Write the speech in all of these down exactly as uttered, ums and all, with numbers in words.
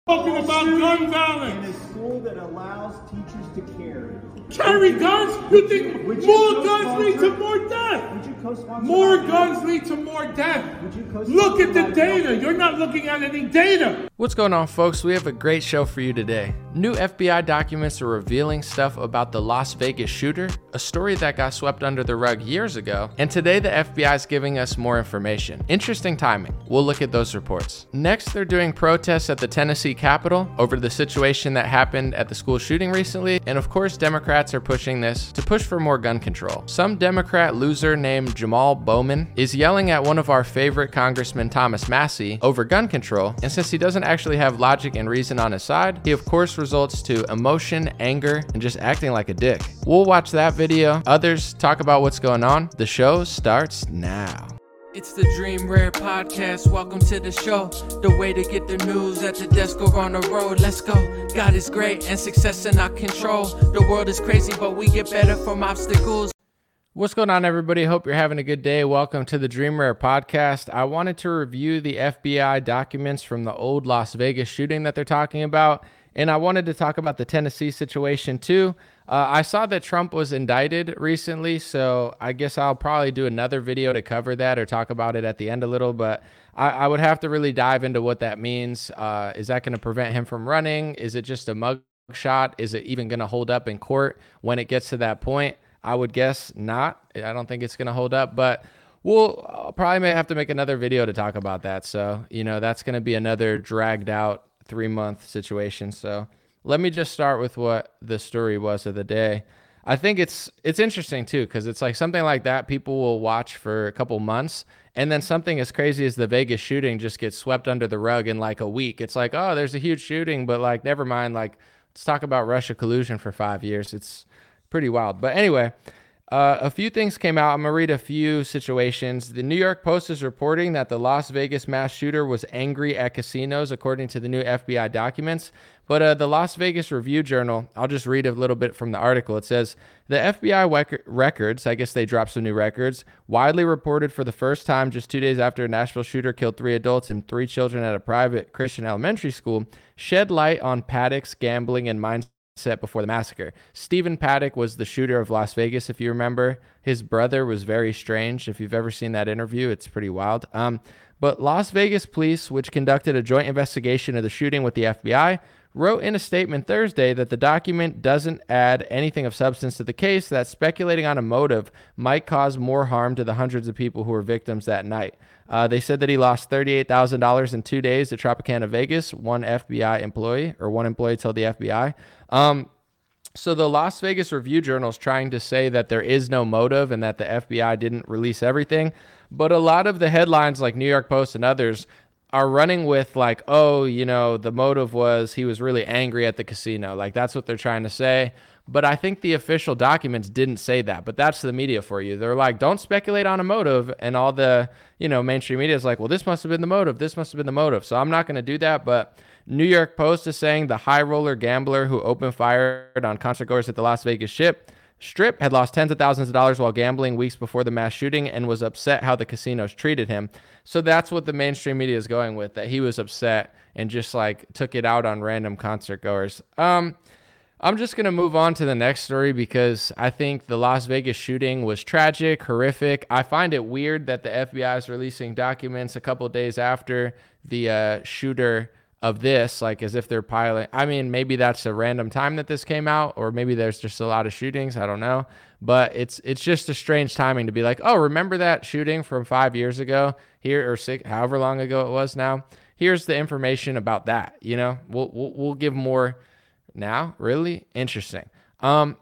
talking about gun violence. In a school that allows teachers to carry. Carry guns? You think would you more guns lead to more death? Would you co-sponsor More that? guns lead to more death. Would you co-sponsor Look at the that? data. You're not looking at any data. What's going on, folks? We have a great show for you today. New F B I documents are revealing stuff about the Las Vegas shooter, a story that got swept under the rug years ago, and today the F B I is giving us more information. Interesting timing. We'll look at those reports. Next, they're doing protests at the Tennessee Capitol over the situation that happened at the school shooting recently, and of course, Democrats are pushing this to push for more gun control. Some Democrat loser named Jamal Bowman is yelling at one of our favorite Congressman Thomas Massie over gun control, and since he doesn't actually have logic and reason on his side, he of course results to emotion, anger, and just acting like a dick. We'll watch that video. Others talk about what's going on. The show starts now. It's the Dream Rare Podcast. Welcome to the show. The way to get the news at the desk or on the road. Let's go. God is great and success in our control. The world is crazy, but we get better from obstacles. What's going on, everybody? Hope you're having a good day. Welcome to the Dream Rare Podcast. I wanted to review the F B I documents from the old Las Vegas shooting that they're talking about, and I wanted to talk about the Tennessee situation too. Uh, I saw that Trump was indicted recently, so I guess I'll probably do another video to cover that or talk about it at the end a little, but I, I would have to really dive into what that means. Uh, is that going to prevent him from running? Is it just a mug shot? Is it even going to hold up in court when it gets to that point? I would guess not. I don't think it's going to hold up, but we'll I'll probably may have to make another video to talk about that. So, you know, that's going to be another dragged out three month situation. So let me just start with what the story was of the day. I think it's it's interesting too, because it's like something like that people will watch for a couple months, and then something as crazy as the Vegas shooting just gets swept under the rug in like a week. It's like, oh, there's a huge shooting, but like, never mind. Like, let's talk about Russia collusion for five years. It's pretty wild. But anyway, uh, a few things came out. I'm going to read a few situations. The New York Post is reporting that the Las Vegas mass shooter was angry at casinos, according to the new F B I documents. But uh, the Las Vegas Review Journal, I'll just read a little bit from the article. It says, the F B I rec- records, I guess they dropped some new records, widely reported for the first time just two days after a Nashville shooter killed three adults and three children at a private Christian elementary school, shed light on Paddock's gambling and mindset before the massacre. Stephen Paddock was the shooter of Las Vegas, if you remember. His brother was very strange. If you've ever seen that interview, it's pretty wild. Um, but Las Vegas police, which conducted a joint investigation of the shooting with the F B I, wrote in a statement Thursday that the document doesn't add anything of substance to the case, that speculating on a motive might cause more harm to the hundreds of people who were victims that night. Uh, they said that he lost thirty-eight thousand dollars in two days at Tropicana Vegas, one F B I employee, or one employee told the F B I. Um, so the Las Vegas Review Journal is trying to say that there is no motive and that the F B I didn't release everything. But a lot of the headlines like New York Post and others are running with like, oh, you know, the motive was he was really angry at the casino. Like, that's what they're trying to say. But I think the official documents didn't say that. But that's the media for you. They're like, don't speculate on a motive. And all the, you know, mainstream media is like, well, this must have been the motive. This must have been the motive. So I'm not going to do that. But New York Post is saying the high roller gambler who opened fire on concert goers at the Las Vegas Strip Strip had lost tens of thousands of dollars while gambling weeks before the mass shooting and was upset how the casinos treated him. So that's what the mainstream media is going with, that he was upset and just like took it out on random concert goers. Um, I'm just going to move on to the next story because I think the Las Vegas shooting was tragic, horrific. I find it weird that the F B I is releasing documents a couple of days after the uh, shooter of this, like as if they're piling. I mean, maybe that's a random time that this came out, or maybe there's just a lot of shootings. I don't know. But it's it's just a strange timing to be like, oh, remember that shooting from five years ago here, or six, however long ago it was now? Here's the information about that. You know, we'll we'll, we'll give more now. Really interesting. Um,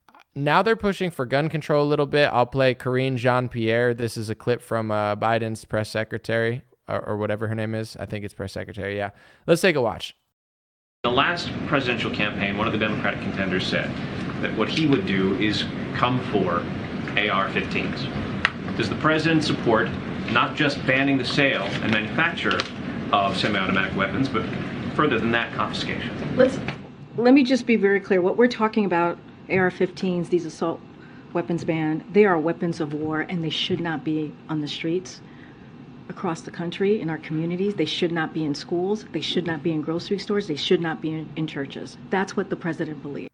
now they're pushing for gun control a little bit. I'll play Karine Jean-Pierre. This is a clip from uh, Biden's press secretary, or, or whatever her name is. I think it's press secretary. Yeah. Let's take a watch. The last presidential campaign, one of the Democratic contenders said that what he would do is come for A R fifteens. Does the president support not just banning the sale and manufacture of semi-automatic weapons, but further than that, confiscation? Let's, let me just be very clear. What we're talking about, A R fifteens, these assault weapons ban, they are weapons of war and they should not be on the streets. across the country in our communities. They should not be in schools. They should not be in grocery stores. They should not be in, in churches. That's what the president believes.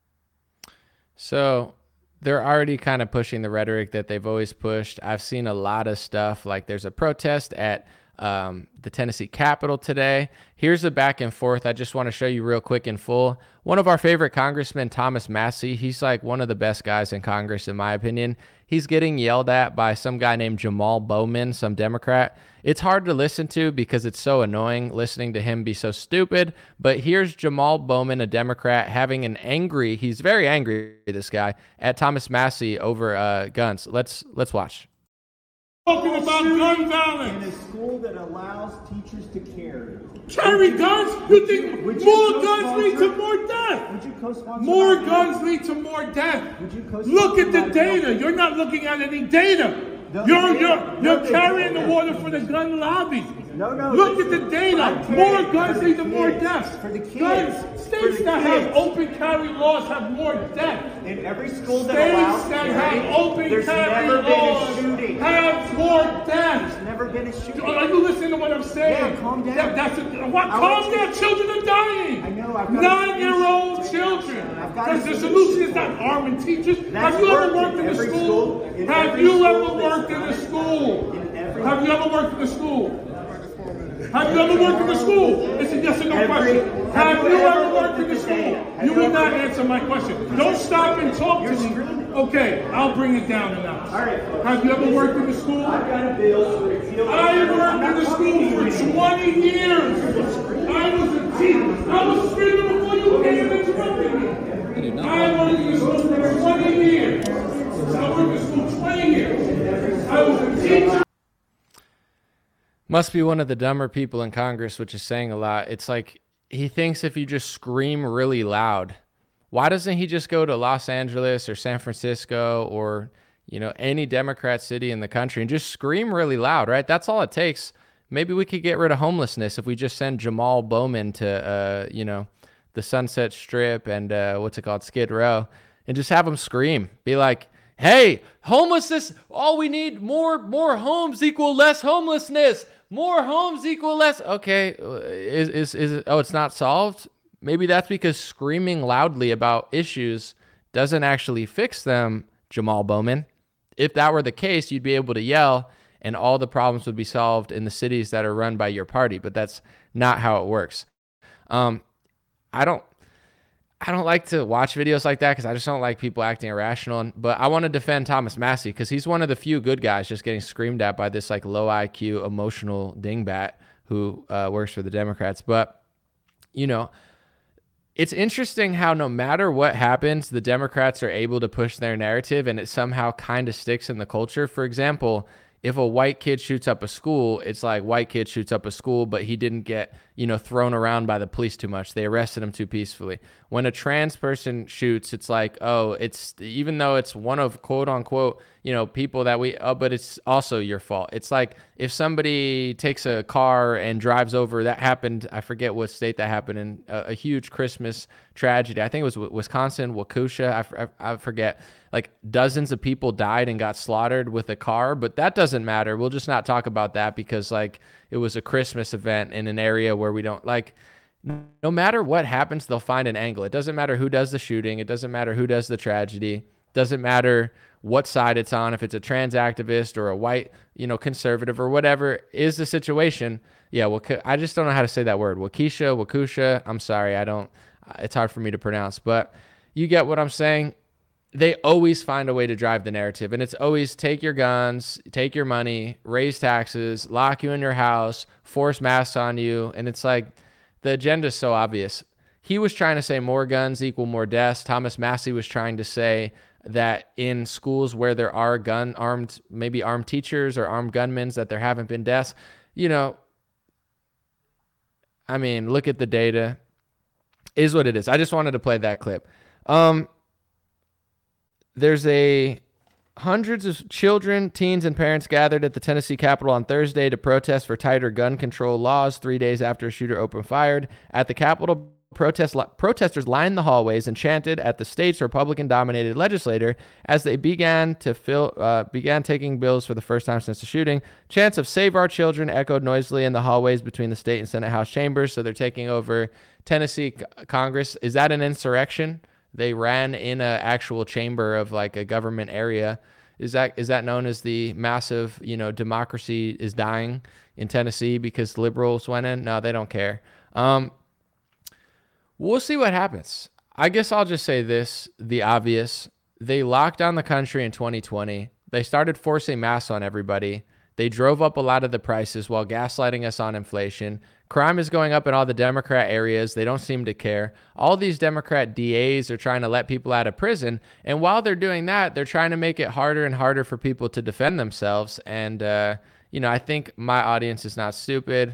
So they're already kind of pushing the rhetoric that they've always pushed. I've seen a lot of stuff, like there's a protest at um, the Tennessee Capitol today. Here's a back and forth. I just want to show you real quick in full. One of our favorite congressmen, Thomas Massie, he's like one of the best guys in Congress, in my opinion. He's getting yelled at by some guy named Jamal Bowman, some Democrat. It's hard to listen to because it's so annoying listening to him be so stupid. But here's Jamal Bowman, a Democrat, having an angry, he's very angry, this guy, at Thomas Massie over uh, guns. Let's let's watch. Talking about gun In violence. a school that allows teachers to carry. Carry guns? You think Would you more co-sponsor- guns lead to more death? Would you co-sponsor More that? guns lead to more death. Would you co-sponsor Look at the that data. bill? You're not looking at any data. No, You're they- you're no, you're they carrying the don't. water for the gun lobby. No, no. Look they- at the data. I'm More carrying guns for lead the to more kids. deaths. For the kids. Guns, For states the that have kids. open carry laws have more death. In every school that States allows that carry, have open there's carry never been a laws shooting. have more deaths. There's never been a shooting. Are you listening to what I'm saying? Yeah, calm down. That, that's a, what? I Calm want you- down. Children are dying. I know, I've got a Nine-year-old solution. children. I've got a Because the solution solution is for not it. arming teachers. That's Have you ever worked worked in in a every school? school- in Have every you school ever that's worked in a done it. school? In every- Have you ever worked in a school? Have you ever worked in a school? It's a yes or no Every- question. Have have you you ever ever worked in a looked at the school? data? Have You you will ever- not answer my question. Don't stop and talk to You're me. screaming. Okay, I'll bring it down a notch. All right. Have you ever worked in a school? I've got a bill to repeal. I I'm worked not in the talking school to you for anymore. twenty years. I was a teacher. I was screaming before you came and interrupted me. I worked in the school for twenty years. I worked in the school twenty years. I was a teacher. Must be one of the dumber people in Congress, which is saying a lot. It's like he thinks if you just scream really loud, why doesn't he just go to Los Angeles or San Francisco or, you know, any Democrat city in the country and just scream really loud, right? That's all it takes. Maybe we could get rid of homelessness if we just send Jamal Bowman to, uh, you know, the Sunset Strip and uh, what's it called, Skid Row, and just have him scream. Be like, hey, homelessness, all we need, more, more homes equal less homelessness. More homes equal less. Okay, is, is, is it, oh, it's not solved? Maybe that's because screaming loudly about issues doesn't actually fix them, Jamal Bowman. If that were the case, you'd be able to yell and all the problems would be solved in the cities that are run by your party, but that's not how it works. Um, I don't, I don't like to watch videos like that because I just don't like people acting irrational. But I want to defend Thomas Massie because he's one of the few good guys just getting screamed at by this like low I Q, emotional dingbat who uh, works for the Democrats. But, you know, it's interesting how no matter what happens, the Democrats are able to push their narrative and it somehow kind of sticks in the culture. For example, if a white kid shoots up a school, it's like white kid shoots up a school, but he didn't get, you know, thrown around by the police too much. They arrested him too peacefully. When a trans person shoots, it's like, oh, it's even though it's one of quote unquote, you know, people that we, oh, but it's also your fault. It's like if somebody takes a car and drives over, that happened. I forget what state that happened in a, a huge Christmas tragedy. I think it was Wisconsin, Waukesha. I, I, I forget. Like dozens of people died and got slaughtered with a car, but that doesn't matter. We'll just not talk about that because like it was a Christmas event in an area where we don't like, no matter what happens, they'll find an angle. It doesn't matter who does the shooting. It doesn't matter who does the tragedy. It doesn't matter what side it's on. If it's a trans activist or a white, you know, conservative or whatever is the situation. Yeah. Well, I just don't know how to say that word. Waukesha, Waukesha. I'm sorry. I don't, it's hard for me to pronounce, but you get what I'm saying. They always find a way to drive the narrative, and it's always take your guns, take your money, raise taxes, lock you in your house, force masks on you. And it's like the agenda is so obvious. He was trying to say more guns equal more deaths. Thomas Massie was trying to say that in schools where there are gun armed, maybe armed teachers or armed gunmen, that there haven't been deaths. You know, I mean, look at the data. Is what it is. I just wanted to play that clip. Um, There's a hundreds of children, teens, and parents gathered at the Tennessee Capitol on Thursday to protest for tighter gun control laws three days after a shooter opened fired at the Capitol. protest protesters lined the hallways and chanted at the state's Republican-dominated legislature as they began to fill uh, began taking bills for the first time since the shooting. Chants of "Save Our Children" echoed noisily in the hallways between the state and Senate House chambers. So they're taking over Tennessee Congress. Is that an insurrection? They ran in an actual chamber of like a government area. Is that is that known as the massive, you know, democracy is dying in Tennessee because liberals went in? No, they don't care. Um, we'll see what happens. I guess I'll just say this, the obvious. They locked down the country in twenty twenty. They started forcing masks on everybody. They drove up a lot of the prices while gaslighting us on inflation. Crime is going up in all the Democrat areas. They don't seem to care. All these Democrat D As are trying to let people out of prison. And while they're doing that, they're trying to make it harder and harder for people to defend themselves. And, uh, you know, I think my audience is not stupid.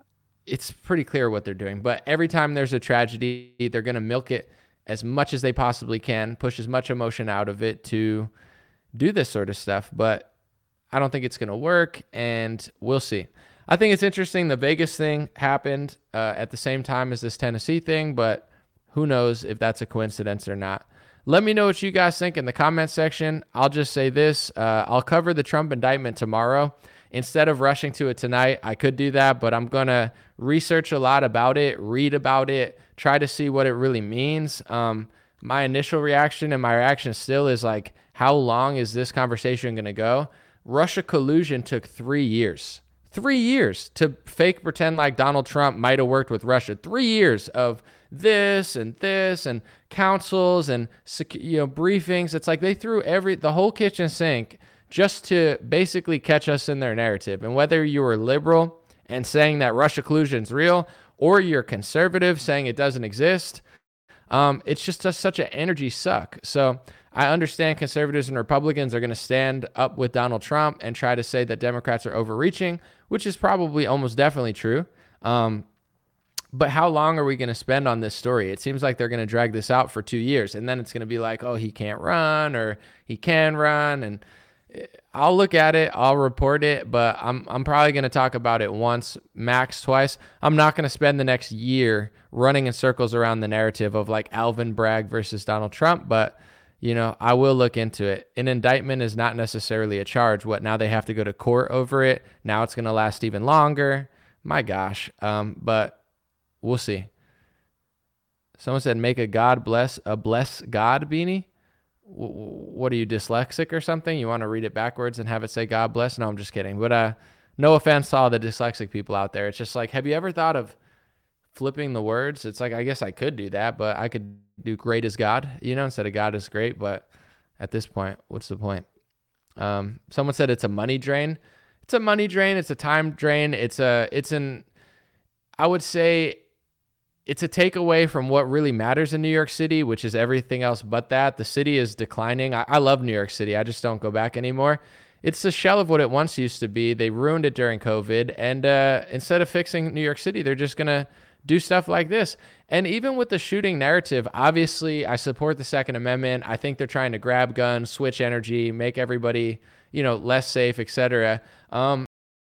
It's pretty clear what they're doing. But every time there's a tragedy, they're going to milk it as much as they possibly can, push as much emotion out of it to do this sort of stuff. But I don't think it's going to work, and we'll see. I think it's interesting. The Vegas thing happened uh, at the same time as this Tennessee thing, but who knows if that's a coincidence or not. Let me know what you guys think in the comment section. I'll just say this. Uh, I'll cover the Trump indictment tomorrow. Instead of rushing to it tonight, I could do that, but I'm going to research a lot about it, read about it, try to see what it really means. Um, my initial reaction and my reaction still is like, how long is this conversation going to go? Russia collusion took three years. Three years to fake pretend like Donald Trump might have worked with Russia. Three years of this and this and councils and, you know, briefings. It's like they threw every the whole kitchen sink just to basically catch us in their narrative. And whether you were liberal and saying that Russia collusion is real, or you're conservative saying it doesn't exist, um, it's just a, such an energy suck. So I understand conservatives and Republicans are going to stand up with Donald Trump and try to say that Democrats are overreaching, which is probably almost definitely true. Um, but how long are we going to spend on this story? It seems like they're going to drag this out for two years, and then it's going to be like, oh, he can't run or he can run. And I'll look at it, I'll report it, but I'm I'm probably going to talk about it once, max twice. I'm not going to spend the next year running in circles around the narrative of like Alvin Bragg versus Donald Trump, but you know, I will look into it. An indictment is not necessarily a charge. What, now they have to go to court over it? Now it's going to last even longer. My gosh. Um, but we'll see. Someone said, make a God bless, a bless God beanie. W- what are you, dyslexic or something? You want to read it backwards and have it say God bless? No, I'm just kidding. But uh, no offense to all the dyslexic people out there. It's just like, have you ever thought of flipping the words? It's like, I guess I could do that, but I could do great as God, you know, instead of God is great. But at this point, what's the point? Um, someone said it's a money drain. It's a money drain. It's a time drain. It's a, it's an, I would say it's a takeaway from what really matters in New York City, which is everything else but that. The city is declining. I, I love New York City. I just don't go back anymore. It's a shell of what it once used to be. They ruined it during COVID. And uh, instead of fixing New York City, they're just going to do stuff like this. And even with the shooting narrative, obviously I support the Second Amendment. I think they're trying to grab guns, switch energy, make everybody, you know, less safe, et cetera. Um,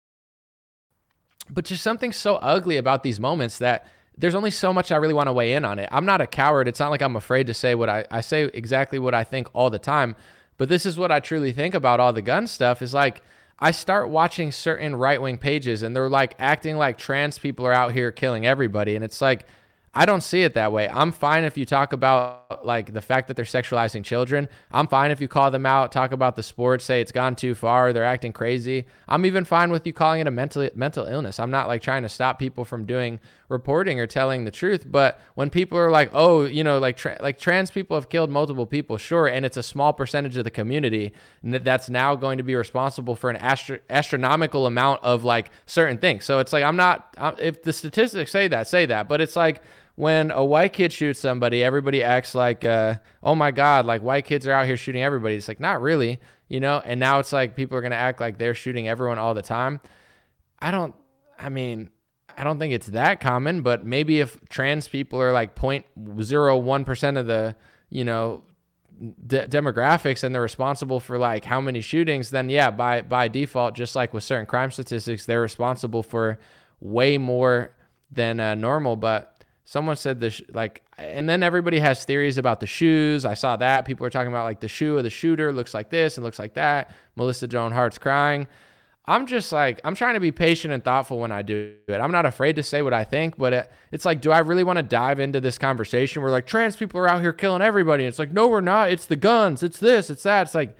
but just something so ugly about these moments that there's only so much I really want to weigh in on it. I'm not a coward. It's not like I'm afraid to say what I, I say exactly what I think all the time. But this is what I truly think about all the gun stuff is like, I start watching certain right-wing pages and they're like acting like trans people are out here killing everybody. And it's like, I don't see it that way. I'm fine if you talk about like the fact that they're sexualizing children. I'm fine if you call them out, talk about the sports, say it's gone too far, they're acting crazy. I'm even fine with you calling it a mental mental illness. I'm not like trying to stop people from doing reporting or telling the truth. But when people are like, oh, you know, like tra- like trans people have killed multiple people, sure, and it's a small percentage of the community and that's now going to be responsible for an astro- astronomical amount of like certain things. So it's like, I'm not, I'm, if the statistics say that, say that, but it's like, when a white kid shoots somebody, everybody acts like, uh, oh my God, like white kids are out here shooting everybody. It's like, not really, you know? And now it's like people are going to act like they're shooting everyone all the time. I don't, I mean, I don't think it's that common, but maybe if trans people are like zero point zero one percent of the, you know, de- demographics and they're responsible for like how many shootings, then yeah, by, by default, just like with certain crime statistics, they're responsible for way more than uh, normal. But Someone said this, like, and then everybody has theories about the shoes. I saw that. People are talking about, like, the shoe of the shooter looks like this and looks like that. Melissa Joan Hart's crying. I'm just like, I'm trying to be patient and thoughtful when I do it. I'm not afraid to say what I think, but it, it's like, do I really want to dive into this conversation where, like, trans people are out here killing everybody? And it's like, no, we're not. It's the guns. It's this. It's that. It's like,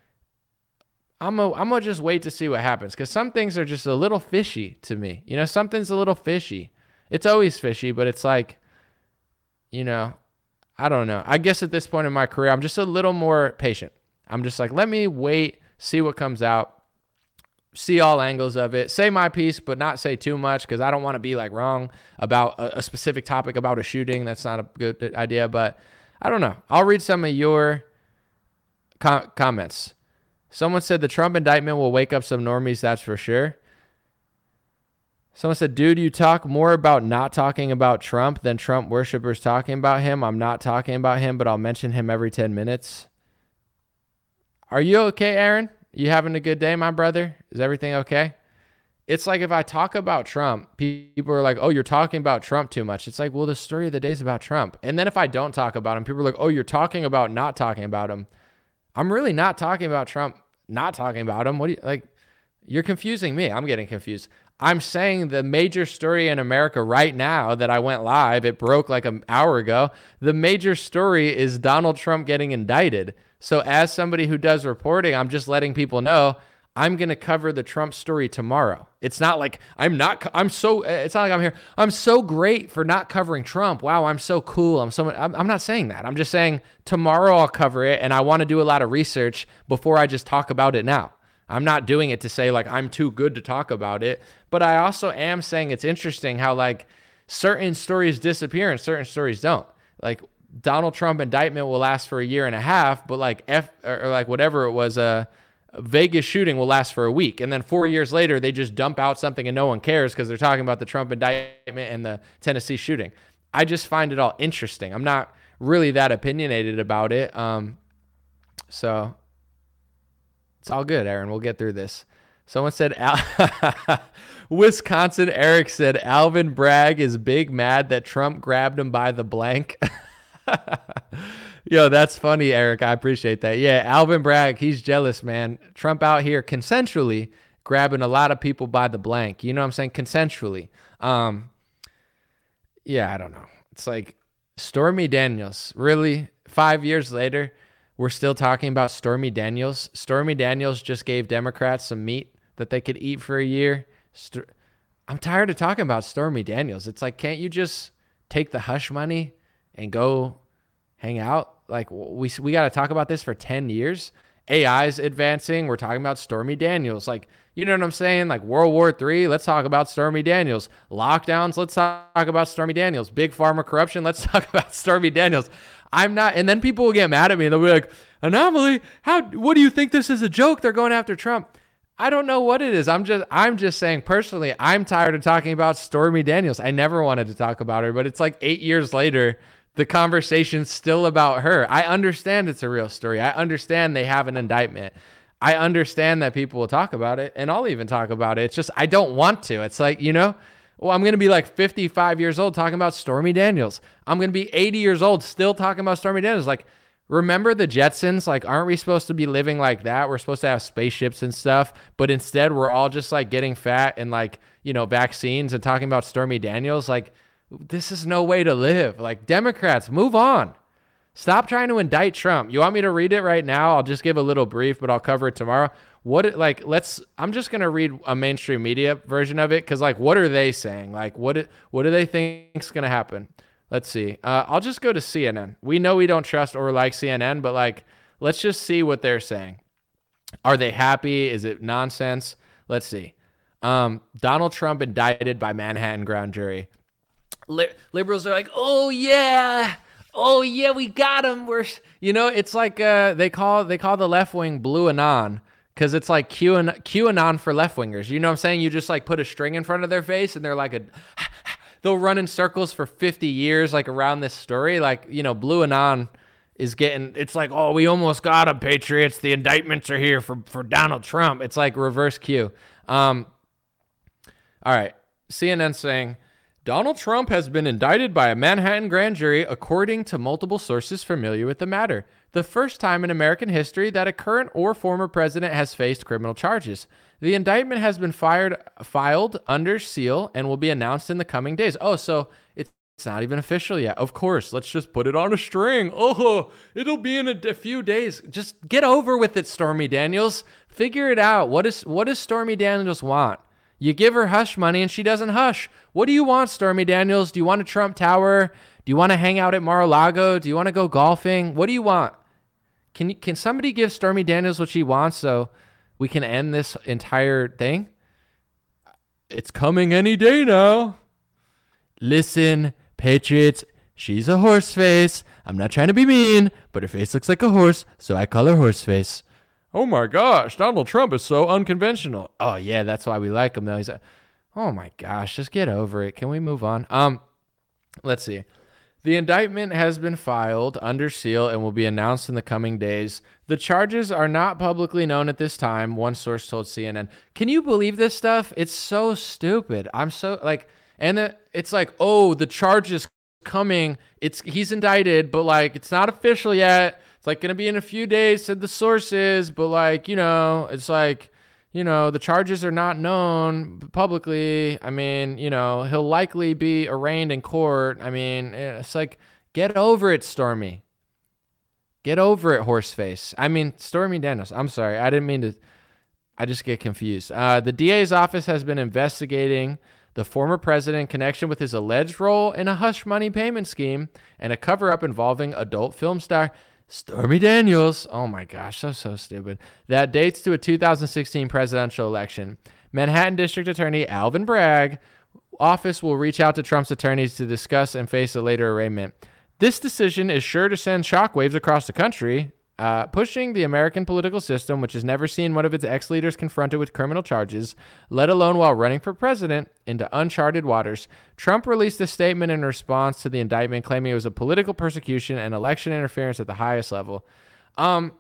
I'm going I'm to just wait to see what happens, because some things are just a little fishy to me. You know, something's a little fishy. It's always fishy, but it's like, you know, I don't know. I guess at this point in my career, I'm just a little more patient. I'm just like, let me wait, see what comes out, see all angles of it, say my piece, but not say too much, because I don't want to be like wrong about a, a specific topic about a shooting. That's not a good idea, but I don't know. I'll read some of your com- comments. Someone said the Trump indictment will wake up some normies, that's for sure. Someone said, dude, you talk more about not talking about Trump than Trump worshipers talking about him. I'm not talking about him, but I'll mention him every ten minutes. Are you okay, Aaron? You having a good day, my brother? Is everything okay? It's like, if I talk about Trump, people are like, oh, you're talking about Trump too much. It's like, well, the story of the day is about Trump. And then if I don't talk about him, people are like, oh, you're talking about not talking about him. I'm really not talking about Trump, not talking about him. What do you, like, you're confusing me. I'm getting confused. I'm saying the major story in America right now that I went live, it broke like an hour ago. The major story is Donald Trump getting indicted. So as somebody who does reporting, I'm just letting people know I'm going to cover the Trump story tomorrow. It's not like I'm not, I'm so, it's not like I'm here. I'm so great for not covering Trump. Wow, I'm so cool. I'm so, I'm, I'm not saying that. I'm just saying tomorrow I'll cover it, and I want to do a lot of research before I just talk about it now. I'm not doing it to say like I'm too good to talk about it, but I also am saying it's interesting how like certain stories disappear and certain stories don't. Like Donald Trump indictment will last for a year and a half, but like F or, or like whatever it was, a uh, Vegas shooting will last for a week. And then four years later, they just dump out something and no one cares because they're talking about the Trump indictment and the Tennessee shooting. I just find it all interesting. I'm not really that opinionated about it. Um, so it's all good, Aaron. We'll get through this. Someone said, Al- Wisconsin Eric said, Alvin Bragg is big mad that Trump grabbed him by the blank. Yo, that's funny, Eric. I appreciate that. Yeah, Alvin Bragg, he's jealous, man. Trump out here consensually grabbing a lot of people by the blank. You know what I'm saying? Consensually. Um, yeah, I don't know. It's like Stormy Daniels. Really? Five years later, we're still talking about Stormy Daniels. Stormy Daniels just gave Democrats some meat that they could eat for a year. St- I'm tired of talking about Stormy Daniels. It's like, can't you just take the hush money and go hang out? Like, we we got to talk about this for ten years. A I's advancing. We're talking about Stormy Daniels. Like, you know what I'm saying? Like World War Three, let's talk about Stormy Daniels. Lockdowns, let's talk about Stormy Daniels. Big pharma corruption, let's talk about Stormy Daniels. I'm not, and then people will get mad at me and they'll be like, Anomaly, how, what do you think this is a joke? They're going after Trump. I don't know what it is. I'm just, I'm just saying personally, I'm tired of talking about Stormy Daniels. I never wanted to talk about her, but it's like eight years later, the conversation's still about her. I understand it's a real story. I understand they have an indictment. I understand that people will talk about it, and I'll even talk about it. It's just, I don't want to. It's like, you know, well, I'm going to be like fifty-five years old talking about Stormy Daniels. I'm going to be eighty years old still talking about Stormy Daniels. Like, remember the Jetsons? Like, aren't we supposed to be living like that? We're supposed to have spaceships and stuff, but instead we're all just like getting fat and like, you know, vaccines and talking about Stormy Daniels. Like, this is no way to live. Like, Democrats, move on. Stop trying to indict Trump. You want me to read it right now? I'll just give a little brief, but I'll cover it tomorrow. What, it, like, let's, I'm just going to read a mainstream media version of it. Cause like, what are they saying? Like, what, it, what do they think is going to happen? Let's see. Uh, I'll just go to C N N. We know we don't trust or like C N N, but like, let's just see what they're saying. Are they happy? Is it nonsense? Let's see. Um, Donald Trump indicted by Manhattan grand jury. Li- liberals are like, oh yeah, oh yeah, we got him. We're, you know, it's like uh, they call they call the left wing Blue Anon because it's like QAnon, QAnon for left wingers. You know what I'm saying? You just like put a string in front of their face and they're like a, they'll run in circles for fifty years like around this story. Like, you know, Blue Anon is getting, it's like, oh, we almost got him, Patriots. The indictments are here for for Donald Trump. It's like reverse Q. Um, all right, C N N saying, Donald Trump has been indicted by a Manhattan grand jury, according to multiple sources familiar with the matter. The first time in American history that a current or former president has faced criminal charges. The indictment has been fired, filed under seal and will be announced in the coming days. Oh, so it's it's not even official yet. Of course, let's just put it on a string. Oh, it'll be in a, a few days. Just get over with it, Stormy Daniels. Figure it out. What is what does Stormy Daniels want? You give her hush money and she doesn't hush. What do you want, Stormy Daniels? Do you want a Trump Tower? Do you want to hang out at Mar-a-Lago? Do you want to go golfing? What do you want? Can you, can somebody give Stormy Daniels what she wants so we can end this entire thing? It's coming any day now. Listen, Patriots, she's a horse face. I'm not trying to be mean, but her face looks like a horse, so I call her horse face. Oh my gosh, Donald Trump is so unconventional. Oh yeah, that's why we like him though. He's a, oh my gosh, just get over it. Can we move on? Um, let's see. The indictment has been filed under seal and will be announced in the coming days. The charges are not publicly known at this time, one source told C N N. Can you believe this stuff? It's so stupid. I'm so like, and it's like, oh, the charge is coming. It's he's indicted, but like it's not official yet. It's like going to be in a few days, said the sources, but like, you know, it's like, you know, the charges are not known publicly. I mean, you know, he'll likely be arraigned in court. I mean, it's like, get over it, Stormy. Get over it, horseface. I mean, Stormy Daniels. I'm sorry. I didn't mean to. I just get confused. Uh, the D A's office has been investigating the former president in connection with his alleged role in a hush money payment scheme and a cover-up involving adult film star Stormy Daniels. Oh my gosh, so, so stupid. That dates to a two thousand sixteen presidential election. Manhattan District Attorney Alvin Bragg office will reach out to Trump's attorneys to discuss and face a later arraignment. This decision is sure to send shockwaves across the country, uh, pushing the American political system, which has never seen one of its ex-leaders confronted with criminal charges, let alone while running for president, into uncharted waters. Trump released a statement in response to the indictment, claiming it was a political persecution and election interference at the highest level. Um,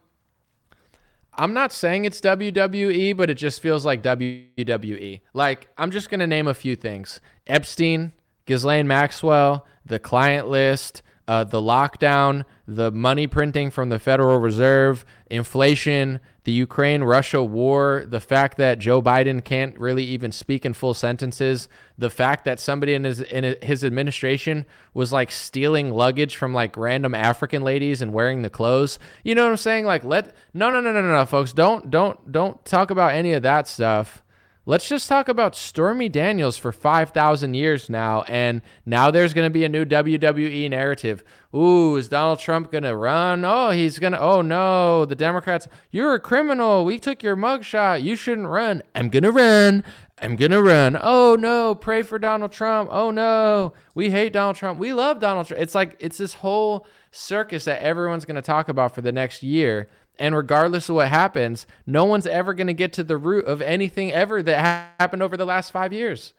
I'm not saying it's W W E, but it just feels like W W E. Like, I'm just going to name a few things. Epstein, Ghislaine Maxwell, the client list, uh, the lockdown, the money printing from the Federal Reserve, inflation, the Ukraine-Russia war, the fact that Joe Biden can't really even speak in full sentences, the fact that somebody in his in his administration was like stealing luggage from like random African ladies and wearing the clothes. You know what I'm saying? Like, let no no no no no no folks, don't don't don't talk about any of that stuff. Let's just talk about Stormy Daniels for five thousand years now, and now there's going to be a new W W E narrative. Ooh, is Donald Trump going to run? Oh, he's going to, oh no, the Democrats, you're a criminal. We took your mugshot. You shouldn't run. I'm going to run. I'm going to run. Oh no, pray for Donald Trump. Oh no, we hate Donald Trump. We love Donald Trump. It's like, it's this whole circus that everyone's going to talk about for the next year. And regardless of what happens, no one's ever going to get to the root of anything ever that ha- happened over the last five years.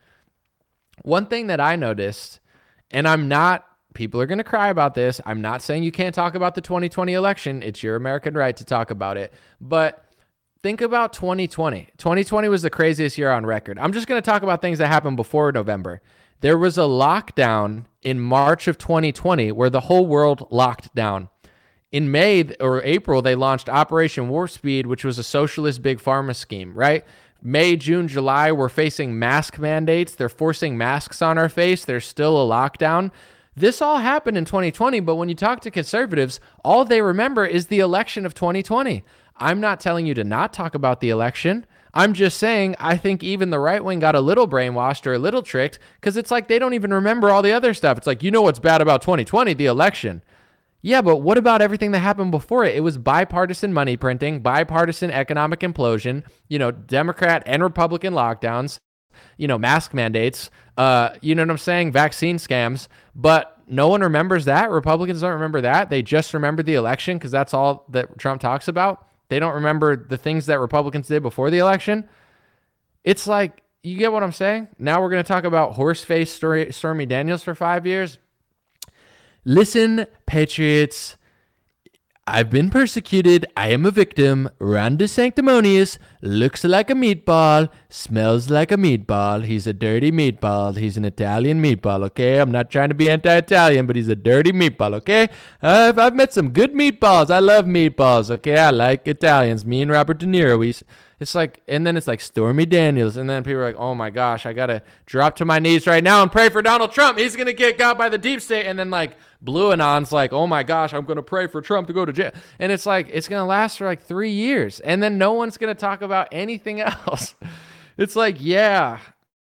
One thing that I noticed, and I'm not, people are going to cry about this. I'm not saying you can't talk about the twenty twenty election. It's your American right to talk about it. But think about twenty twenty. twenty twenty was the craziest year on record. I'm just going to talk about things that happened before November. There was a lockdown in March of twenty twenty where the whole world locked down. In May or April, they launched Operation Warp Speed, which was a socialist big pharma scheme, right? May, June, July, we're facing mask mandates. They're forcing masks on our face. There's still a lockdown. This all happened in twenty twenty, but when you talk to conservatives, all they remember is the election of twenty twenty. I'm not telling you to not talk about the election. I'm just saying I think even the right wing got a little brainwashed or a little tricked because it's like they don't even remember all the other stuff. It's like, you know what's bad about twenty twenty? The election. Yeah, but what about everything that happened before it? It was bipartisan money printing, bipartisan economic implosion, you know, Democrat and Republican lockdowns, you know, mask mandates, uh, you know what I'm saying? Vaccine scams. But no one remembers that. Republicans don't remember that. They just remember the election because that's all that Trump talks about. They don't remember the things that Republicans did before the election. It's like, you get what I'm saying? Now we're going to talk about horseface Stormy, Stormy Daniels for five years. Listen, Patriots, I've been persecuted. I am a victim. Ron DeSanctimonious looks like a meatball, smells like a meatball. He's a dirty meatball. He's an Italian meatball, okay? I'm not trying to be anti-Italian, but he's a dirty meatball, okay? I've, I've met some good meatballs. I love meatballs, okay? I like Italians. Me and Robert De Niro, we... It's like, and then it's like Stormy Daniels, and then people are like, oh my gosh, I gotta drop to my knees right now and pray for Donald Trump. He's gonna get got by the deep state. And then like Blue Anon's like, oh my gosh, I'm gonna pray for Trump to go to jail. And it's like, it's gonna last for like three years, and then no one's gonna talk about anything else. It's like, yeah,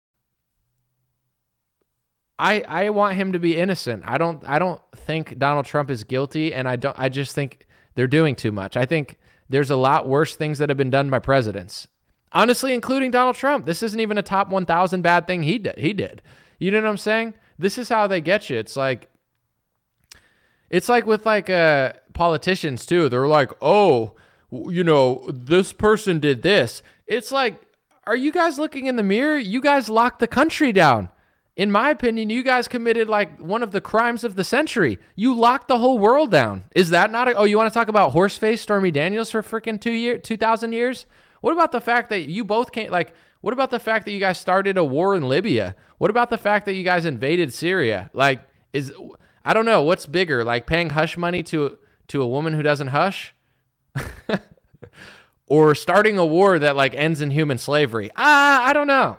I I want him to be innocent. I don't I don't think Donald Trump is guilty, and I don't I just think they're doing too much. I think there's a lot worse things that have been done by presidents, honestly, including Donald Trump. This isn't even a top one thousand bad thing he did. He did. You know what I'm saying? This is how they get you. It's like, it's like with like uh, politicians too. They're like, oh, you know, this person did this. It's like, are you guys looking in the mirror? You guys locked the country down. In my opinion, you guys committed like one of the crimes of the century. You locked the whole world down. Is that not a, oh, you want to talk about horseface Stormy Daniels for freaking two year, two thousand years? What about the fact that you both can't, like, what about the fact that you guys started a war in Libya? What about the fact that you guys invaded Syria? Like, is, I don't know, what's bigger, like paying hush money to, to a woman who doesn't hush? Or starting a war that like ends in human slavery? Ah, I don't know.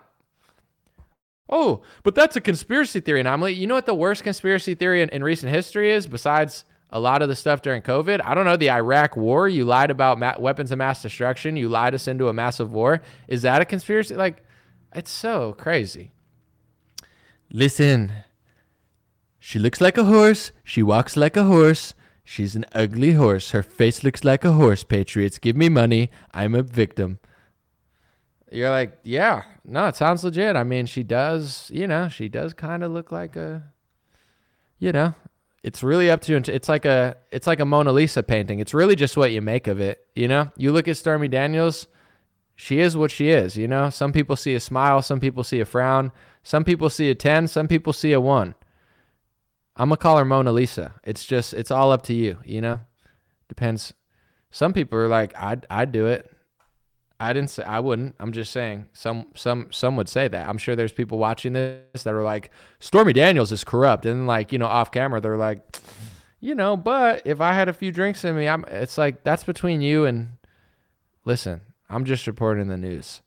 Oh, but that's a conspiracy theory anomaly. You know what the worst conspiracy theory in, in recent history is, besides a lot of the stuff during COVID? I don't know, the Iraq war. You lied about ma- weapons of mass destruction. You lied us into a massive war. Is that a conspiracy? Like, it's so crazy. Listen, she looks like a horse. She walks like a horse. She's an ugly horse. Her face looks like a horse, Patriots. Give me money. I'm a victim. You're like, yeah, no, it sounds legit. I mean, she does, you know, she does kind of look like a, you know, it's really up to you. It's like a, it's like a Mona Lisa painting. It's really just what you make of it. You know, you look at Stormy Daniels, she is what she is. You know, some people see a smile, some people see a frown, some people see a ten, some people see a one. I'm gonna call her Mona Lisa. It's just, it's all up to you. You know, depends. Some people are like, I'd, I'd do it. I didn't say I wouldn't. I'm just saying some some some would say that. I'm sure there's people watching this that are like, Stormy Daniels is corrupt, and like, you know, off camera they're like, you know, but if I had a few drinks in me, I'm. It's like, that's between you and. Listen, I'm just reporting the news.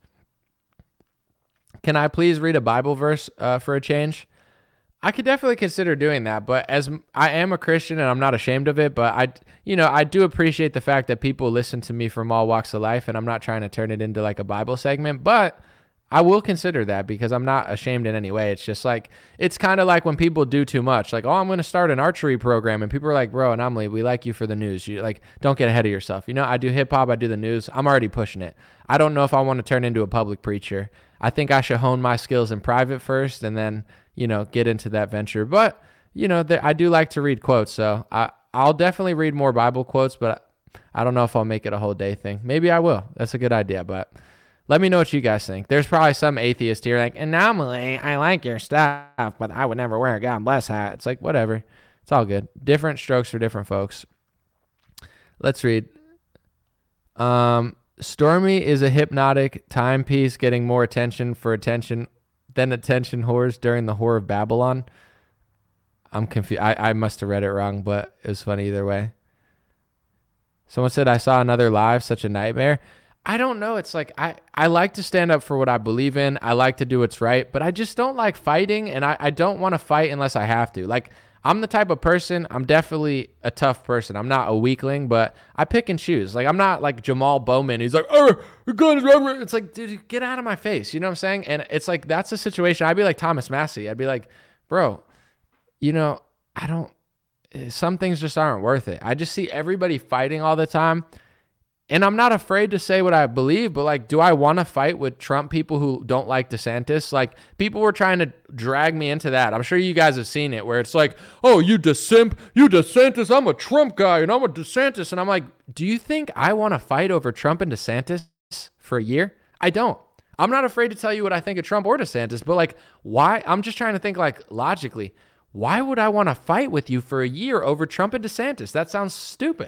Can I please read a Bible verse uh, for a change? I could definitely consider doing that, but as I am a Christian and I'm not ashamed of it, but I, you know, I do appreciate the fact that people listen to me from all walks of life, and I'm not trying to turn it into like a Bible segment, but I will consider that because I'm not ashamed in any way. It's just like, it's kind of like when people do too much, like, oh, I'm going to start an archery program, and people are like, bro, anomaly, we like you for the news. You like, don't get ahead of yourself. You know, I do hip hop, I do the news. I'm already pushing it. I don't know if I want to turn into a public preacher. I think I should hone my skills in private first, and then, you know, get into that venture. But, you know, th- I do like to read quotes, so I, I'll definitely read more Bible quotes, but I don't know if I'll make it a whole day thing. Maybe I will. That's a good idea, but let me know what you guys think. There's probably some atheist here like, anomaly, I like your stuff, but I would never wear a God bless hat. It's like, whatever. It's all good. Different strokes for different folks. Let's read. Um, Stormy is a hypnotic timepiece getting more attention for attention than attention whores during the Whore of Babylon. I'm confused. I, I must have read it wrong, but it was funny either way. Someone said, I saw another live, such a nightmare. I don't know. It's like, I, I like to stand up for what I believe in. I like to do what's right, but I just don't like fighting, and I, I don't want to fight unless I have to. Like, I'm the type of person, I'm definitely a tough person. I'm not a weakling, but I pick and choose. Like, I'm not like Jamal Bowman. He's like, oh, gun. It's like, dude, get out of my face. You know what I'm saying? And it's like, that's a situation. I'd be like Thomas Massey. I'd be like, bro, you know, I don't, some things just aren't worth it. I just see everybody fighting all the time. And I'm not afraid to say what I believe, but like, do I want to fight with Trump people who don't like DeSantis? Like, people were trying to drag me into that. I'm sure you guys have seen it where it's like, oh, you DeSimp, you DeSantis, I'm a Trump guy and I'm a DeSantis. And I'm like, do you think I want to fight over Trump and DeSantis for a year? I don't. I'm not afraid to tell you what I think of Trump or DeSantis, but like, why? I'm just trying to think like logically, why would I want to fight with you for a year over Trump and DeSantis? That sounds stupid.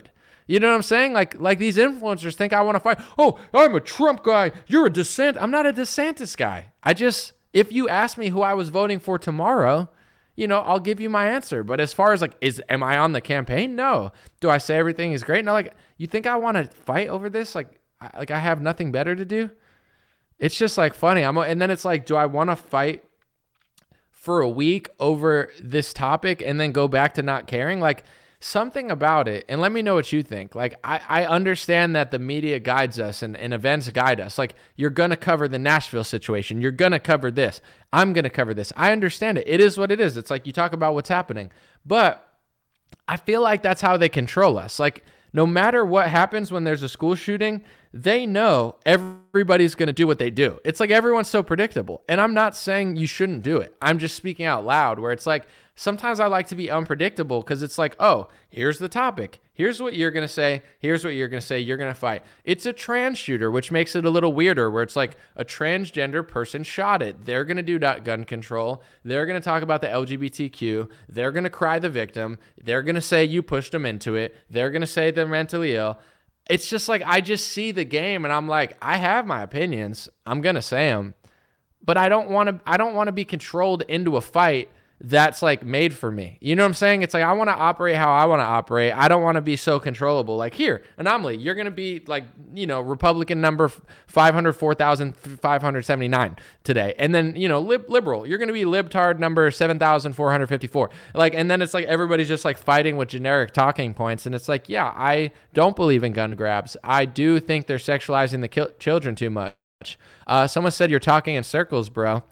You know what I'm saying? Like, like these influencers think I want to fight. Oh, I'm a Trump guy. You're a DeSantis. I'm not a DeSantis guy. I just, if you ask me who I was voting for tomorrow, you know, I'll give you my answer. But as far as like, is, am I on the campaign? No. Do I say everything is great? No. Like, you think I want to fight over this? Like, I, like I have nothing better to do. It's just like funny. I'm, and then it's like, do I want to fight for a week over this topic and then go back to not caring? Like, something about it, and let me know what you think. Like, I, I understand that the media guides us and, and events guide us. Like, you're going to cover the Nashville situation. You're going to cover this. I'm going to cover this. I understand it. It is what it is. It's like you talk about what's happening. But I feel like that's how they control us. Like, no matter what happens when there's a school shooting, they know everybody's going to do what they do. It's like everyone's so predictable. And I'm not saying you shouldn't do it. I'm just speaking out loud where it's like, sometimes I like to be unpredictable because it's like, oh, here's the topic. Here's what you're going to say. Here's what you're going to say. You're going to fight. It's a trans shooter, which makes it a little weirder where it's like a transgender person shot it. They're going to do gun control. They're going to talk about the L G B T Q. They're going to cry the victim. They're going to say you pushed them into it. They're going to say they're mentally ill. It's just like, I just see the game and I'm like, I have my opinions. I'm going to say them, but I don't want to, I don't want to be controlled into a fight that's like made for me. You know what I'm saying? It's like, I want to operate how I want to operate. I don't want to be so controllable. Like, here, Anomaly, you're going to be like, you know, Republican number five hundred four thousand five hundred seventy-nine today. And then, you know, lib- liberal, you're going to be libtard number seven thousand four hundred fifty-four. Like, and then it's like, everybody's just like fighting with generic talking points. And it's like, yeah, I don't believe in gun grabs. I do think they're sexualizing the ki- children too much. Uh, someone said, you're talking in circles, bro.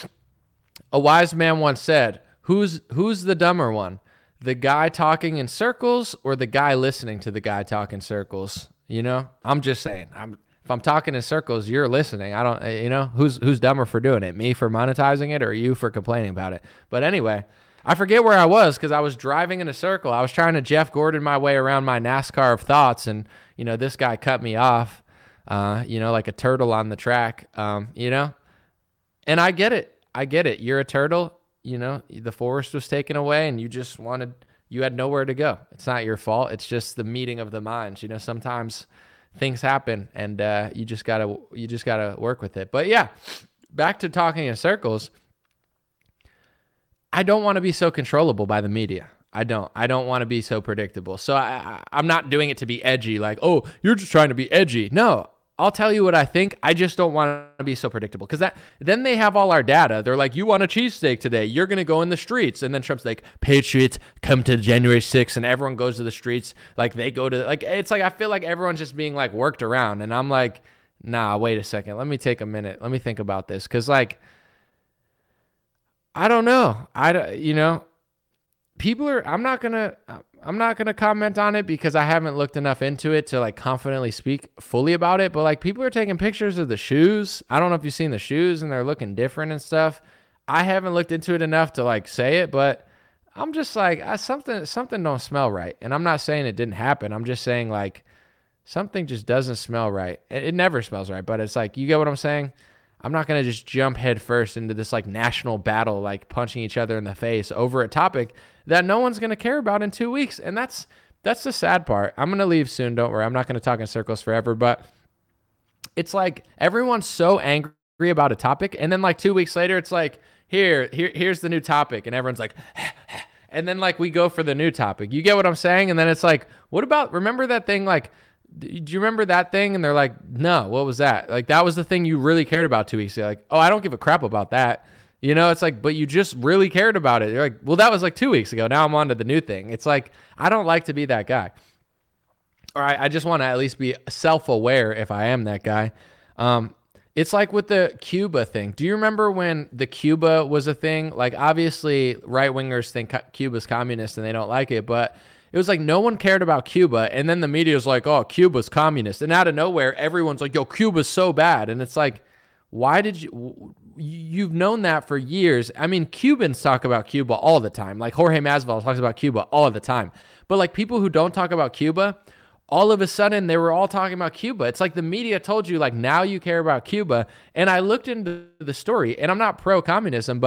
A wise man once said, who's who's the dumber one? The guy talking in circles or the guy listening to the guy talk in circles? You know, I'm just saying, I'm, if I'm talking in circles, you're listening. I don't, you know, who's who's dumber for doing it? Me for monetizing it or you for complaining about it? But anyway, I forget where I was because I was driving in a circle. I was trying to Jeff Gordon my way around my NASCAR of thoughts. And, you know, this guy cut me off, uh, you know, like a turtle on the track, um, you know, and I get it. I get it. You're a turtle, you know, the forest was taken away and you just wanted, you had nowhere to go. It's not your fault. It's just the meeting of the minds. You know, sometimes things happen and uh, you just gotta, you just gotta work with it. But yeah, back to talking in circles. I don't want to be so controllable by the media. I don't, I don't want to be so predictable. So I, I, I'm not doing it to be edgy. Like, oh, you're just trying to be edgy. No, I'll tell you what I think. I just don't want to be so predictable because that then they have all our data. They're like, you want a cheesesteak today. You're going to go in the streets. And then Trump's like, Patriots, come to January sixth. And everyone goes to the streets. Like they go to like, it's like, I feel like everyone's just being like worked around. And I'm like, nah, wait a second. Let me take a minute. Let me think about this. Cause like, I don't know. I don't, you know, people are, I'm not going to, I'm not going to comment on it because I haven't looked enough into it to like confidently speak fully about it. But like people are taking pictures of the shoes. I don't know if you've seen the shoes and they're looking different and stuff. I haven't looked into it enough to like say it, but I'm just like, I, something, something don't smell right. And I'm not saying it didn't happen. I'm just saying like something just doesn't smell right. It, it never smells right, but it's like, you get what I'm saying? I'm not going to just jump head first into this like national battle, like punching each other in the face over a topic that no one's going to care about in two weeks. And that's, that's the sad part. I'm going to leave soon. Don't worry. I'm not going to talk in circles forever, but it's like everyone's so angry about a topic. And then like two weeks later, it's like, here, here, here's the new topic. And everyone's like, and then like we go for the new topic. You get what I'm saying? And then it's like, what about, remember that thing? Like, do you remember that thing? And they're like, no, what was that? Like, that was the thing you really cared about two weeks ago. Like, oh, I don't give a crap about that. You know, it's like, but you just really cared about it. You're like, well, that was like two weeks ago. Now I'm on to the new thing. It's like, I don't like to be that guy. All right. I just want to at least be self-aware if I am that guy. Um, it's like with the Cuba thing. Do you remember when the Cuba was a thing? Like, obviously, right-wingers think Cuba's communist and they don't like it, but it was like no one cared about Cuba. And then the media was like, oh, Cuba's communist. And out of nowhere, everyone's like, yo, Cuba's so bad. And it's like, why did you, you've known that for years. I mean, Cubans talk about Cuba all the time. Like Jorge Masvidal talks about Cuba all the time. But like people who don't talk about Cuba, all of a sudden they were all talking about Cuba. It's like the media told you like, now you care about Cuba. And I looked into the story and I'm not pro-communism, but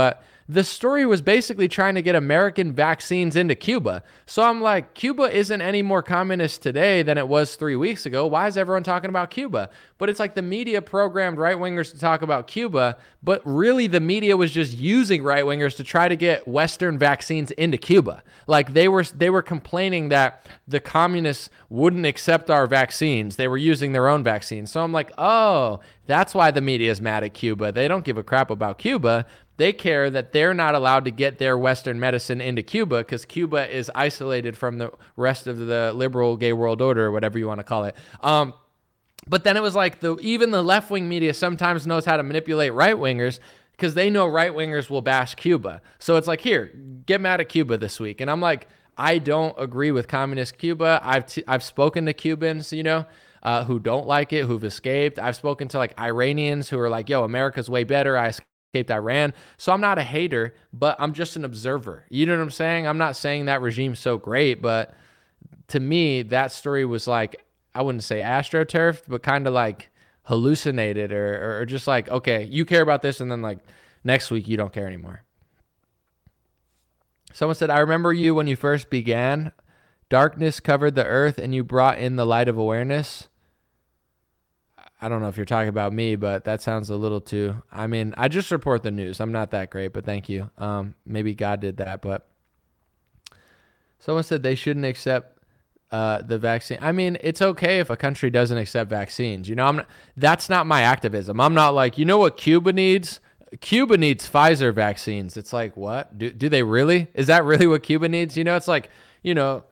the story was basically trying to get American vaccines into Cuba. So I'm like, Cuba isn't any more communist today than it was three weeks ago. Why is everyone talking about Cuba? But it's like the media programmed right-wingers to talk about Cuba, but really the media was just using right-wingers to try to get Western vaccines into Cuba. Like they were they were complaining that the communists wouldn't accept our vaccines. They were using their own vaccines. So I'm like, oh, that's why the media is mad at Cuba. They don't give a crap about Cuba. They care that they're not allowed to get their Western medicine into Cuba because Cuba is isolated from the rest of the liberal gay world order, or whatever you want to call it. Um, but then it was like the even the left-wing media sometimes knows how to manipulate right-wingers because they know right-wingers will bash Cuba. So it's like, here, get mad at Cuba this week. And I'm like, I don't agree with communist Cuba. I've t- I've spoken to Cubans, you know, uh, who don't like it, who've escaped. I've spoken to like Iranians who are like, yo, America's way better. I escaped Iran. So I'm not a hater, but I'm just an observer. You know what I'm saying? I'm not saying that regime's so great, but to me, that story was like, I wouldn't say astroturfed, but kind of like hallucinated or, or just like, okay, you care about this, and then like next week you don't care anymore. Someone said, I remember you when you first began. Darkness covered the earth and you brought in the light of awareness. I don't know if you're talking about me, but that sounds a little too, I mean, I just report the news. I'm not that great, but thank you. Um, maybe God did that, but someone said they shouldn't accept uh, the vaccine. I mean, it's okay if a country doesn't accept vaccines. You know, I'm not, that's not my activism. I'm not like, you know what Cuba needs? Cuba needs Pfizer vaccines. It's like, what? Do, do they really? Is that really what Cuba needs? You know, it's like, you know,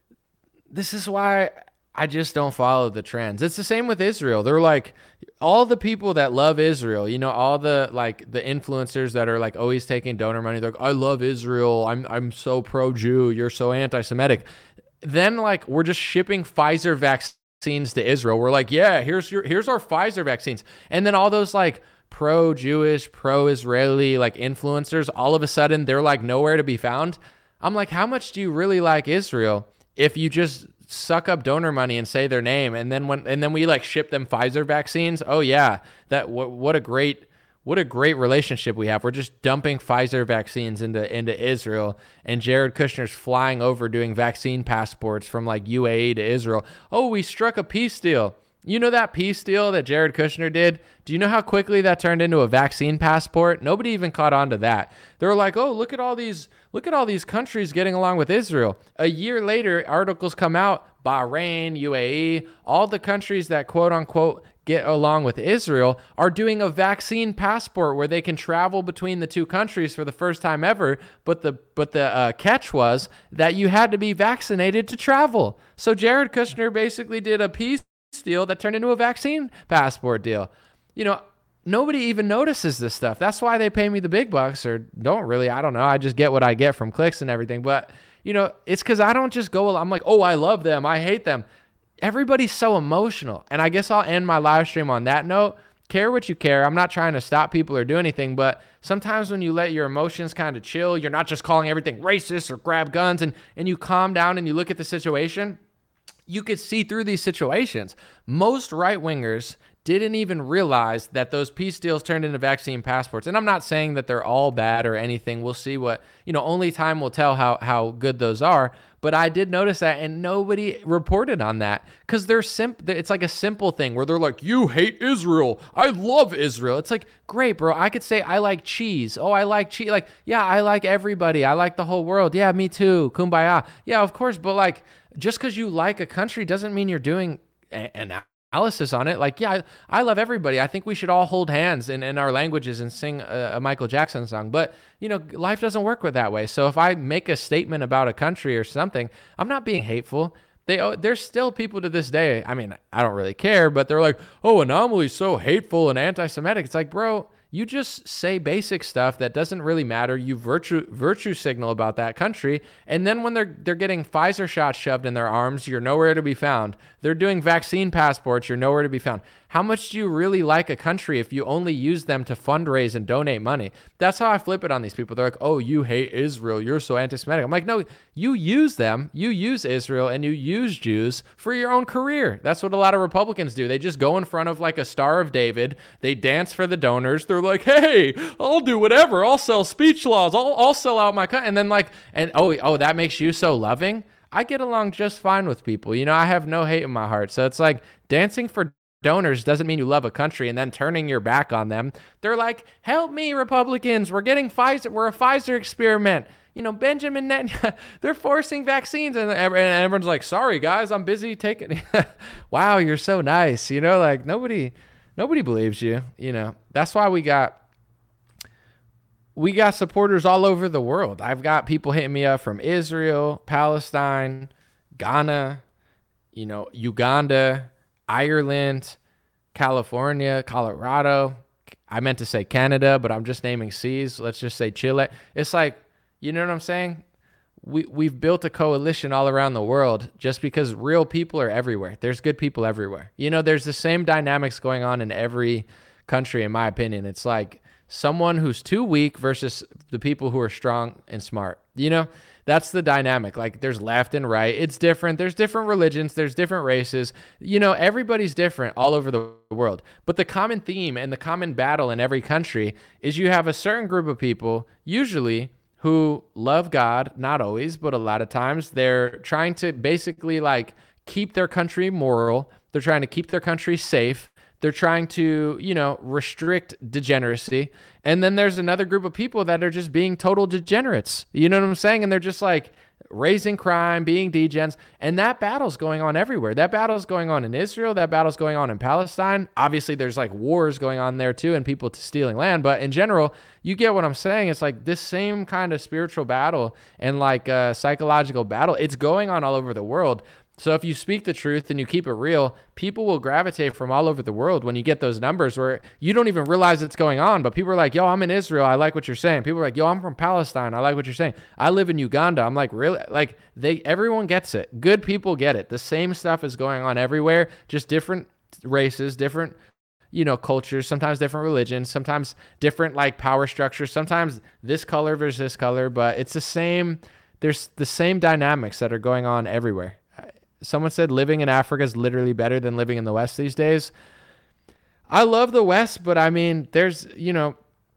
this is why I just don't follow the trends. It's the same with Israel. They're like, all the people that love Israel, you know, all the like the influencers that are like always taking donor money. They're like, I love Israel. I'm I'm so pro-Jew. You're so anti-Semitic. Then like we're just shipping Pfizer vaccines to Israel. We're like, yeah, here's your here's our Pfizer vaccines. And then all those like pro-Jewish, pro-Israeli like influencers, all of a sudden they're like nowhere to be found. I'm like, how much do you really like Israel if you just suck up donor money and say their name, and then when and then we like ship them Pfizer vaccines? Oh yeah, that what what a great what a great relationship we have. We're just dumping Pfizer vaccines into into Israel, and Jared Kushner's flying over doing vaccine passports from like U A E to Israel. Oh, we struck a peace deal. You know that peace deal that Jared Kushner did? Do you know how quickly that turned into a vaccine passport? Nobody even caught on to that. They were like, oh, look at all these, look at all these countries getting along with Israel. A year later, articles come out, Bahrain, U A E, all the countries that quote unquote get along with Israel are doing a vaccine passport where they can travel between the two countries for the first time ever. But the but the uh, catch was that you had to be vaccinated to travel. So Jared Kushner basically did a peace deal that turned into a vaccine passport deal. You know, nobody even notices this stuff. That's why they pay me the big bucks, or don't really. I don't know. I just get what I get from clicks and everything. But, you know, it's because I don't just go, I'm like, oh, I love them, I hate them. Everybody's so emotional. And I guess I'll end my live stream on that note. Care what you care. I'm not trying to stop people or do anything, but sometimes when you let your emotions kind of chill, you're not just calling everything racist or grab guns, and, and you calm down and you look at the situation, you could see through these situations. Most right-wingers didn't even realize that those peace deals turned into vaccine passports. And I'm not saying that they're all bad or anything. We'll see what, you know, only time will tell how, how good those are. But I did notice that, and nobody reported on that because they're simp- it's like a simple thing where they're like, you hate Israel. I love Israel. It's like, great, bro. I could say I like cheese. Oh, I like cheese. Like, yeah, I like everybody. I like the whole world. Yeah, me too. Kumbaya. Yeah, of course. But like, just because you like a country doesn't mean you're doing an analysis on it. Like, yeah, I, I love everybody. I think we should all hold hands in, in our languages and sing a, a Michael Jackson song. But, you know, life doesn't work with that way. So if I make a statement about a country or something, I'm not being hateful. They, oh, there's still people to this day. I mean, I don't really care, but they're like, oh, Anomaly's so hateful and anti-Semitic. It's like, bro, you just say basic stuff that doesn't really matter. You virtue virtue signal about that country, and then when they're they're getting Pfizer shots shoved in their arms, you're nowhere to be found. They're doing vaccine passports, you're nowhere to be found. How much do you really like a country if you only use them to fundraise and donate money? That's how I flip it on these people. They're like, oh, you hate Israel. You're so anti-Semitic. I'm like, no, you use them. You use Israel and you use Jews for your own career. That's what a lot of Republicans do. They just go in front of like a Star of David. They dance for the donors. They're like, hey, I'll do whatever. I'll sell speech laws. I'll, I'll sell out my country. And then like, and oh, oh, that makes you so loving. I get along just fine with people. You know, I have no hate in my heart. So it's like dancing for donors doesn't mean you love a country and then turning your back on them. They're like, help me, Republicans. We're getting Pfizer. We're a Pfizer experiment. You know, Benjamin Netanyahu, they're forcing vaccines. And everyone's like, sorry, guys, I'm busy taking. Wow, you're so nice. You know, like nobody, nobody believes you. You know, that's why we got, we got supporters all over the world. I've got people hitting me up from Israel, Palestine, Ghana, you know, Uganda, Ireland, California, Colorado. I meant to say Canada, but I'm just naming seas. Let's just say Chile. It's like, you know what I'm saying? We, we've built a coalition all around the world just because real people are everywhere. There's good people everywhere. You know, there's the same dynamics going on in every country, in my opinion. It's like someone who's too weak versus the people who are strong and smart. You know, that's the dynamic. Like there's left and right. It's different. There's different religions. There's different races. You know, everybody's different all over the world. But the common theme and the common battle in every country is you have a certain group of people, usually, who love God, not always, but a lot of times. They're trying to basically like keep their country moral. They're trying to keep their country safe. They're trying to, you know, restrict degeneracy. And then there's another group of people that are just being total degenerates. You know what I'm saying? And they're just like raising crime, being degens. And that battle's going on everywhere. That battle's going on in Israel. That battle's going on in Palestine. Obviously, there's like wars going on there too and people stealing land. But in general, you get what I'm saying. It's like this same kind of spiritual battle and like uh, psychological battle. It's going on all over the world. So if you speak the truth and you keep it real, people will gravitate from all over the world when you get those numbers where you don't even realize it's going on. But people are like, yo, I'm in Israel. I like what you're saying. People are like, yo, I'm from Palestine. I like what you're saying. I live in Uganda. I'm like, really? Like they, everyone gets it. Good people get it. The same stuff is going on everywhere, just different races, different, you know, cultures, sometimes different religions, sometimes different like power structures, sometimes this color versus this color, but it's the same. There's the same dynamics that are going on everywhere. Someone said living in Africa is literally better than living in the West these days. I love the West, but I mean, there's, you know,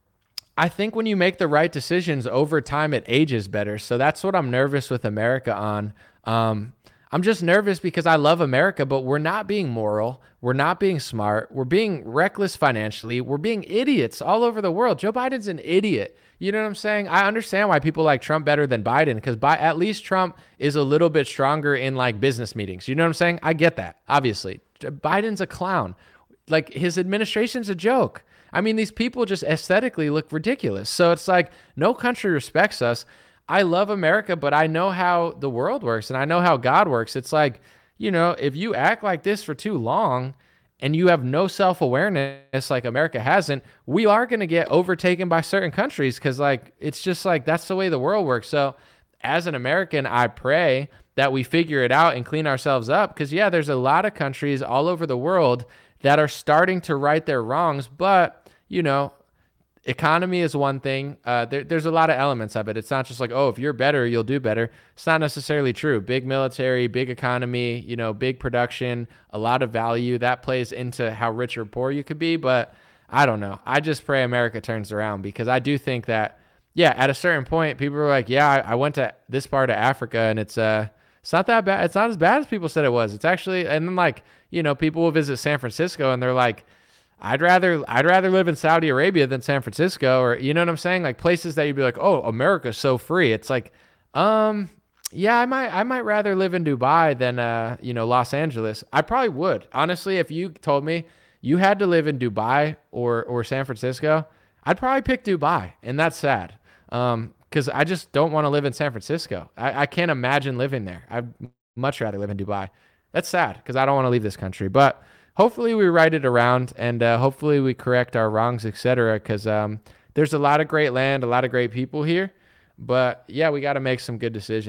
I think when you make the right decisions over time, it ages better. So that's what I'm nervous with America on. Um, I'm just nervous because I love America, but we're not being moral. We're not being smart. We're being reckless financially. We're being idiots all over the world. Joe Biden's an idiot. You know what I'm saying? I understand why people like Trump better than Biden because by, at least Trump is a little bit stronger in like business meetings. You know what I'm saying? I get that, obviously. Biden's a clown. Like his administration's a joke. I mean, these people just aesthetically look ridiculous. So it's like no country respects us. I love America, but I know how the world works and I know how God works. It's like, you know, if you act like this for too long and you have no self-awareness like America hasn't, we are going to get overtaken by certain countries because like, it's just like, that's the way the world works. So as an American, I pray that we figure it out and clean ourselves up because yeah, there's a lot of countries all over the world that are starting to right their wrongs, but you know, economy is one thing. Uh, there, there's a lot of elements of it. It's not just like, oh, if you're better, you'll do better. It's not necessarily true. Big military, big economy, you know, big production, a lot of value that plays into how rich or poor you could be. But I don't know. I just pray America turns around because I do think that, yeah, at a certain point, people are like, yeah, I, I went to this part of Africa and it's, uh, it's not that bad. It's not as bad as people said it was. It's actually, and then like, you know, people will visit San Francisco and they're like, I'd rather I'd rather live in Saudi Arabia than San Francisco, or you know what I'm saying? Like places that you'd be like, oh, America's so free. It's like, um, yeah, I might I might rather live in Dubai than uh, you know, Los Angeles. I probably would. Honestly, if you told me you had to live in Dubai or or San Francisco, I'd probably pick Dubai, and that's sad. Um, because I just don't want to live in San Francisco. I, I can't imagine living there. I'd much rather live in Dubai. That's sad because I don't want to leave this country, but hopefully we right it around and uh, hopefully we correct our wrongs, et cetera. Because um, there's a lot of great land, a lot of great people here. But yeah, we got to make some good decisions.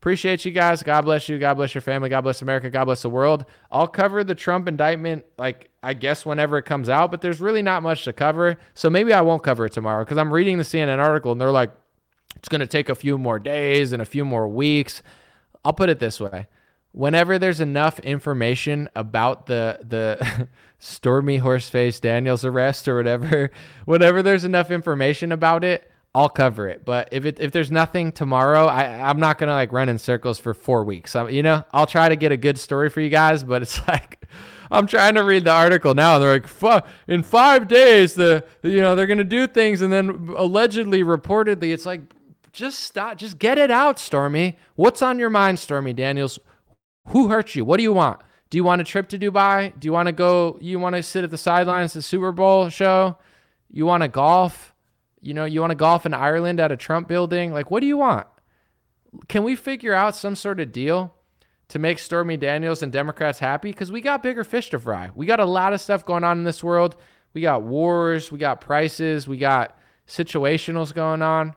Appreciate you guys. God bless you. God bless your family. God bless America. God bless the world. I'll cover the Trump indictment, like, I guess whenever it comes out, but there's really not much to cover. So maybe I won't cover it tomorrow because I'm reading the C N N article and they're like, it's going to take a few more days and a few more weeks. I'll put it this way. Whenever there's enough information about the the Stormy Horseface Daniels arrest or whatever, whenever there's enough information about it, I'll cover it. But if it if there's nothing tomorrow, I, I'm not gonna like run in circles for four weeks. I, you know, I'll try to get a good story for you guys, but it's like I'm trying to read the article now, and they're like, in five days, the you know they're gonna do things, and then allegedly, reportedly, it's like, just stop, just get it out, Stormy. What's on your mind, Stormy Daniels? Who hurt you? What do you want? Do you want a trip to Dubai? Do you want to go? You want to sit at the sidelines, the Super Bowl show? You want to golf? You know, you want to golf in Ireland at a Trump building? Like, what do you want? Can we figure out some sort of deal to make Stormy Daniels and Democrats happy? Because we got bigger fish to fry. We got a lot of stuff going on in this world. We got wars. We got prices. We got situationals going on.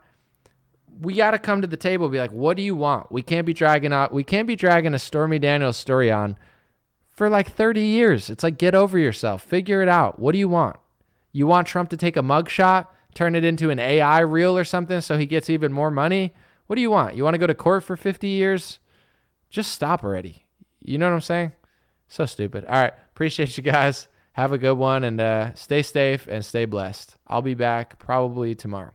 We got to come to the table and be like, what do you want? We can't be dragging out, we can't be dragging a Stormy Daniels story on for like thirty years. It's like, get over yourself. Figure it out. What do you want? You want Trump to take a mugshot, turn it into an A I reel or something so he gets even more money? What do you want? You want to go to court for fifty years? Just stop already. You know what I'm saying? So stupid. All right. Appreciate you guys. Have a good one, and uh, stay safe and stay blessed. I'll be back probably tomorrow.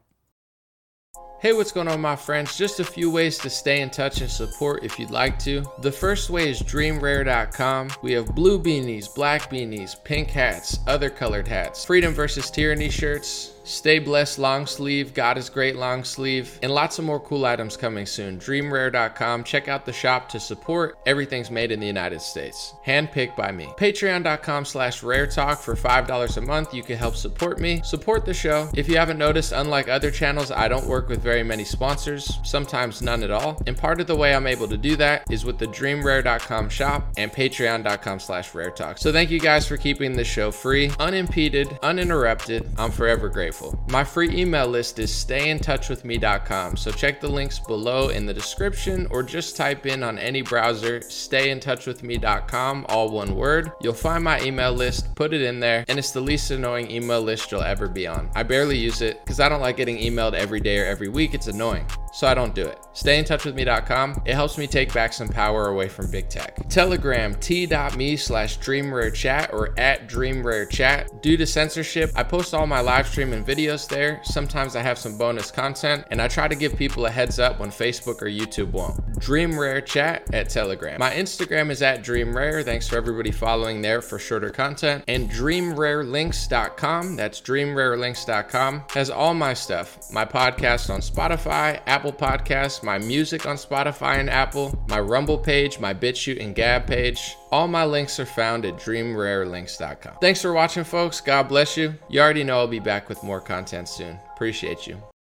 Hey, what's going on, my friends? Just a few ways to stay in touch and support if you'd like to. The first way is dream rare dot com. We have blue beanies, black beanies, pink hats, other colored hats, freedom versus tyranny shirts, stay blessed long sleeve, God is great long sleeve, and lots of more cool items coming soon. dream rare dot com. Check out the shop to support. Everything's made in the United States. Handpicked by me. patreon dot com slash rare talk. For five dollars a month, you can help support me, support the show. If you haven't noticed, unlike other channels, I don't work with very many sponsors, sometimes none at all. And part of the way I'm able to do that is with the dream rare dot com shop and patreon dot com slash rare talk. So thank you guys for keeping this show free, unimpeded, uninterrupted. I'm forever grateful. My free email list is stay in touch with me dot com. So check the links below in the description or just type in on any browser stay in touch with me dot com, all one word. You'll find my email list, put it in there, and it's the least annoying email list you'll ever be on. I barely use it because I don't like getting emailed every day or every week. It's annoying, so I don't do it. stay in touch with me dot com. It helps me take back some power away from big tech. Telegram, t.me slash dreamrarechat or at dreamrarechat. Due to censorship, I post all my live stream and videos there. Sometimes I have some bonus content, and I try to give people a heads up when Facebook or YouTube won't. DreamRareChat at Telegram. My Instagram is at DreamRare. Thanks for everybody following there for shorter content. And dream rare links dot com, that's dream rare links dot com, has all my stuff. My podcast on Spotify, Apple Podcasts, my music on Spotify and Apple, my Rumble page, my BitChute and Gab page. All my links are found at dream rare links dot com. Thanks for watching, folks. God bless you. You already know I'll be back with more content soon. Appreciate you.